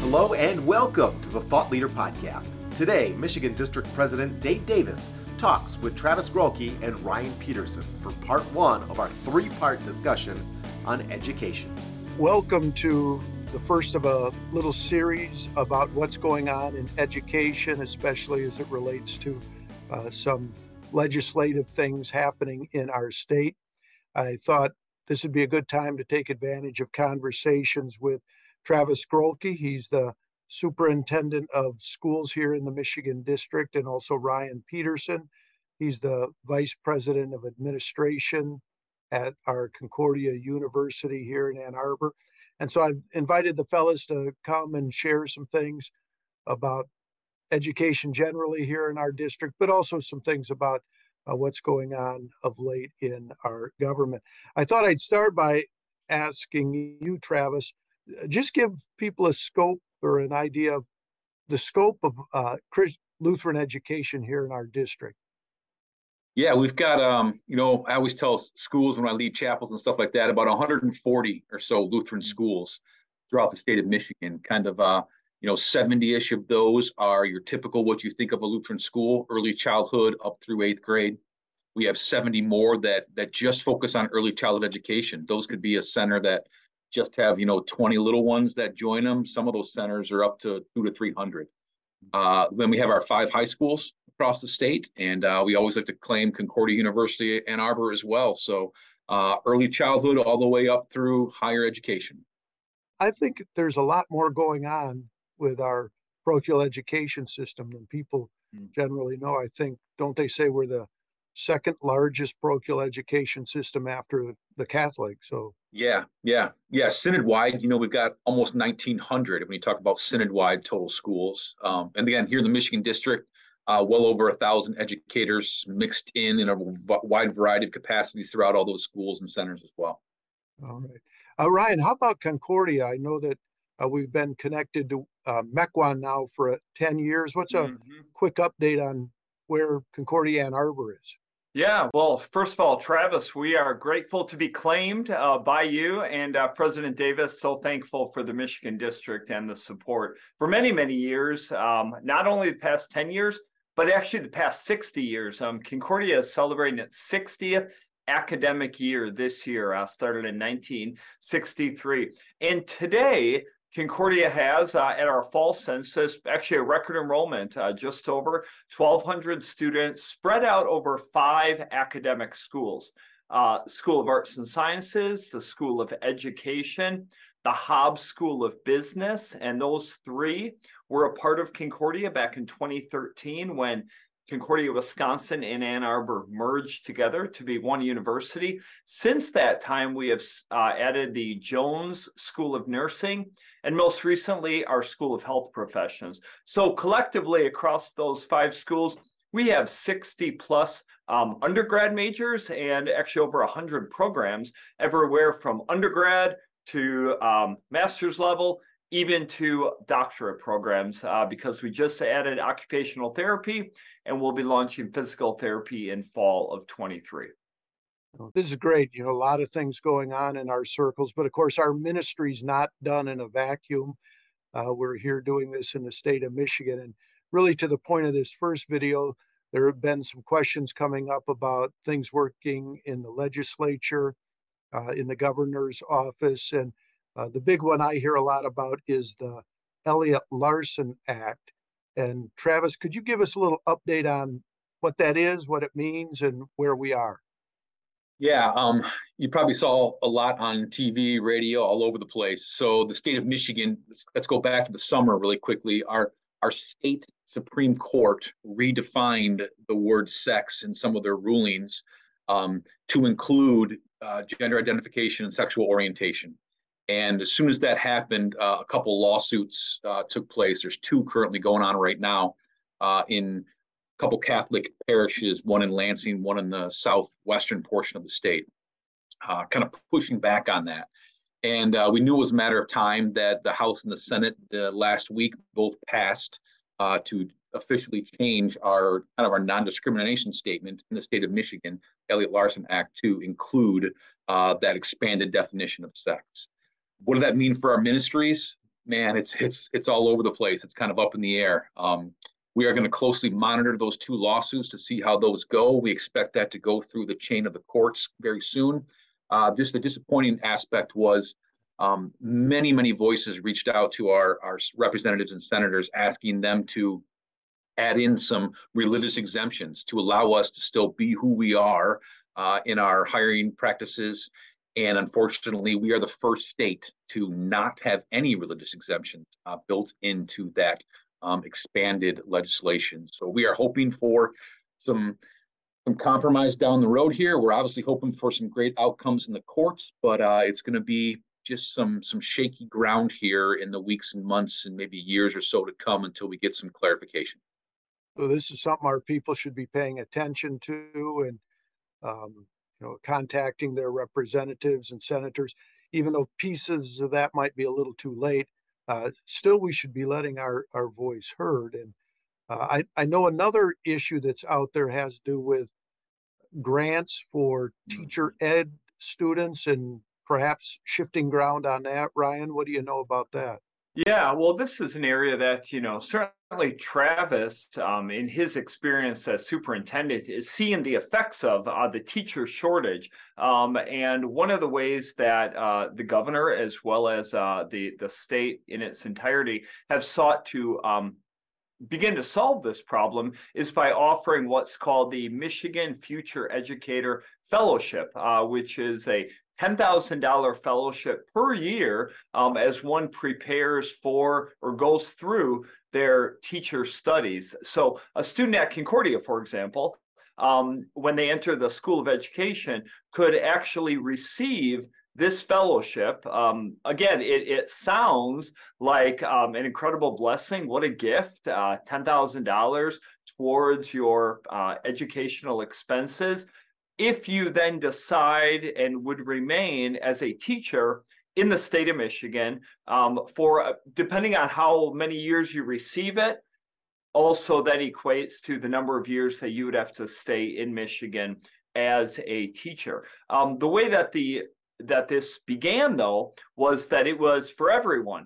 Hello and welcome to the Thought Leader Podcast. Today, Michigan District President Dave Davis talks with Travis Grolke and Ryan Peterson for part one of our three-part discussion on education. Welcome to the first of a little series about what's going on in education, especially as it relates to some legislative things happening in our state. I thought this would be a good time to take advantage of conversations with Travis Grolke. He's the superintendent of schools here in the Michigan District, and also Ryan Peterson. He's the vice president of administration at our Concordia University here in Ann Arbor. And so I've invited the fellas to come and share some things about education generally here in our district, but also some things about what's going on of late in our government. I thought I'd start by asking you, Travis, just give people a scope or an idea of the scope of Lutheran education here in our district. Yeah, we've got, I always tell schools when I lead chapels and stuff like that, about 140 or so Lutheran schools throughout the state of Michigan. Kind of, 70-ish of those are your typical, what you think of a Lutheran school, early childhood up through eighth grade. We have 70 more that just focus on early childhood education. Those could be a center that just have, 20 little ones that join them. Some of those centers are up to 200 to 300. Then we have our 5 high schools across the state, and we always like to claim Concordia University Ann Arbor as well. So early childhood all the way up through higher education. I think there's a lot more going on with our parochial education system than people generally know. I think, don't they say we're the second largest parochial education system after the Catholic? So Yeah. Synod-wide, we've got almost 1,900 when you talk about synod-wide total schools. And again, here in the Michigan District, well over 1,000 educators mixed in a wide variety of capacities throughout all those schools and centers as well. All right. Ryan, how about Concordia? I know that we've been connected to Mequon now for 10 years. What's a quick update on where Concordia Ann Arbor is? Yeah, well, first of all, Travis, we are grateful to be claimed by you and President Davis. So thankful for the Michigan District and the support for many, many years, not only the past 10 years, but actually the past 60 years. Concordia is celebrating its 60th academic year this year, started in 1963. And today, Concordia has, at our fall census, actually a record enrollment, just over 1,200 students spread out over 5 academic schools. School of Arts and Sciences, the School of Education, the Hobbs School of Business, and those 3 were a part of Concordia back in 2013 when Concordia, Wisconsin, and Ann Arbor merged together to be one university. Since that time, we have added the Jones School of Nursing, and most recently, our School of Health Professions. So collectively, across those 5 schools, we have 60 plus undergrad majors and actually over 100 programs, everywhere from undergrad to master's level, even to doctorate programs, because we just added occupational therapy and we'll be launching physical therapy in fall of 23. This is great. A lot of things going on in our circles, but of course our ministry's not done in a vacuum. We're here doing this in the state of Michigan. And really to the point of this first video, there have been some questions coming up about things working in the legislature, in the governor's office. And the big one I hear a lot about is the Elliott-Larsen Act. And Travis, could you give us a little update on what that is, what it means, and where we are? Yeah, you probably saw a lot on TV, radio, all over the place. So the state of Michigan, let's go back to the summer really quickly. Our state Supreme Court redefined the word sex in some of their rulings to include gender identification and sexual orientation. And as soon as that happened, a couple of lawsuits took place. There's 2 currently going on right now in a couple Catholic parishes, one in Lansing, one in the southwestern portion of the state, kind of pushing back on that. And we knew it was a matter of time that the House and the Senate last week both passed to officially change our non-discrimination statement in the state of Michigan, Elliott-Larsen Act, to include that expanded definition of sex. What does that mean for our ministries? Man, it's all over the place. It's kind of up in the air. We are going to closely monitor those two lawsuits to see how those go. We expect that to go through the chain of the courts very soon. Just the disappointing aspect was many voices reached out to our representatives and senators asking them to add in some religious exemptions to allow us to still be who we are in our hiring practices. And unfortunately, we are the first state to not have any religious exemptions built into that expanded legislation. So we are hoping for some compromise down the road here. We're obviously hoping for some great outcomes in the courts, but it's going to be just some shaky ground here in the weeks and months and maybe years or so to come until we get some clarification. So this is something our people should be paying attention to, and contacting their representatives and senators, even though pieces of that might be a little too late. Still, we should be letting our voice heard. And I know another issue that's out there has to do with grants for teacher ed students and perhaps shifting ground on that. Ryan, what do you know about that? Yeah, well, this is an area that, certainly Travis, in his experience as superintendent, is seeing the effects of the teacher shortage. And one of the ways that the governor, as well as the state in its entirety, have sought to begin to solve this problem is by offering what's called the Michigan Future Educator Fellowship, which is a $10,000 fellowship per year as one prepares for or goes through their teacher studies. So a student at Concordia, for example, when they enter the School of Education, could actually receive this fellowship. Again, it sounds like an incredible blessing. What a gift, $10,000 towards your educational expenses. If you then decide and would remain as a teacher in the state of Michigan for depending on how many years you receive it, also that equates to the number of years that you would have to stay in Michigan as a teacher. The way that this began, though, was that it was for everyone,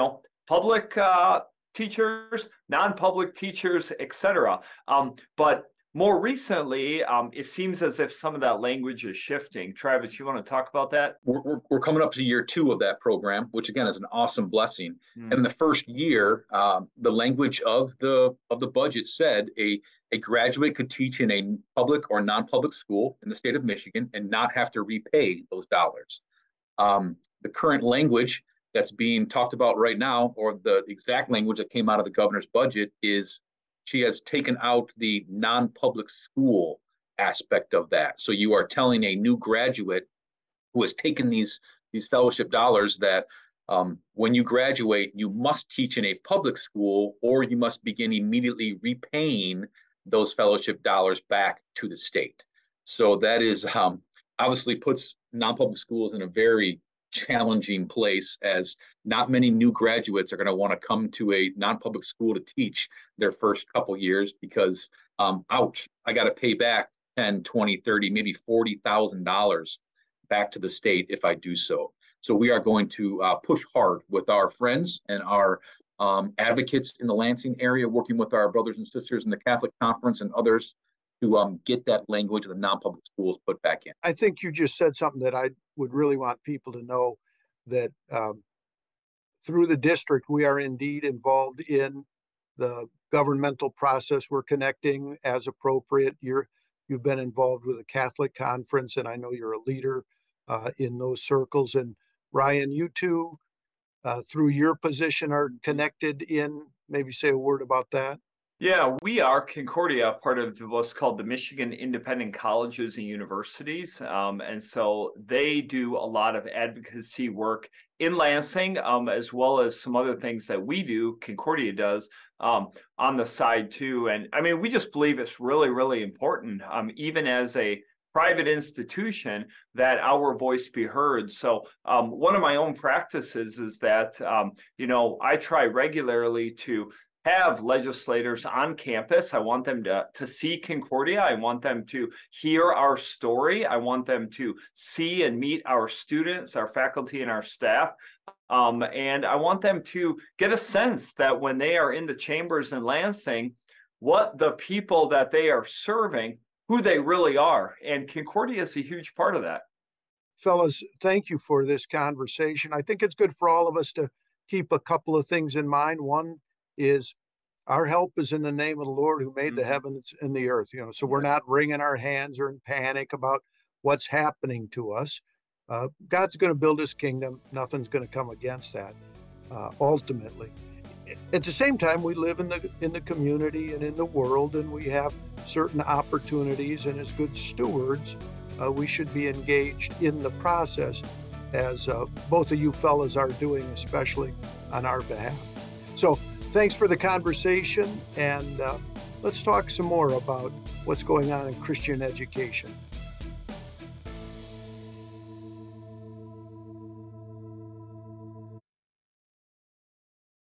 public teachers, non-public teachers, etc. But more recently, it seems as if some of that language is shifting. Travis, you want to talk about that? We're coming up to year 2 of that program, which again is an awesome blessing. And in the first year, the language of the budget said a graduate could teach in a public or non-public school in the state of Michigan and not have to repay those dollars. The current language that's being talked about right now, or the exact language that came out of the governor's budget, is she has taken out the non-public school aspect of that. So you are telling a new graduate who has taken these fellowship dollars that when you graduate, you must teach in a public school, or you must begin immediately repaying those fellowship dollars back to the state. So that is obviously puts non-public schools in a very challenging place, as not many new graduates are going to want to come to a non-public school to teach their first couple years because ouch, I got to pay back 10, 20, 30, maybe $40,000 back to the state if I do so. So we are going to push hard with our friends and our advocates in the Lansing area, working with our brothers and sisters in the Catholic Conference and others to get that language of the non-public schools put back in. I think you just said something that I would really want people to know, that through the district, we are indeed involved in the governmental process. We're connecting as appropriate. You've been involved with the Catholic Conference, and I know you're a leader in those circles. And Ryan, you too, through your position, are connected in, maybe say a word about that. Yeah, we are Concordia, part of what's called the Michigan Independent Colleges and Universities. And so they do a lot of advocacy work in Lansing, as well as some other things that we do, Concordia does, on the side too. And I mean, we just believe it's really, really important, even as a private institution, that our voice be heard. So one of my own practices is that, I try regularly to have legislators on campus. I want them to see Concordia. I want them to hear our story. I want them to see and meet our students, our faculty, and our staff. And I want them to get a sense that when they are in the chambers in Lansing, what the people that they are serving, who they really are. And Concordia is a huge part of that. Fellas, thank you for this conversation. I think it's good for all of us to keep a couple of things in mind. One is our help is in the name of the Lord who made the heavens and the earth. So we're not wringing our hands or in panic about what's happening to us. God's going to build his kingdom. Nothing's going to come against that, ultimately. At the same time, we live in the community and in the world, and we have certain opportunities, and as good stewards, we should be engaged in the process, as both of you fellas are doing, especially on our behalf. So thanks for the conversation, and let's talk some more about what's going on in Christian education.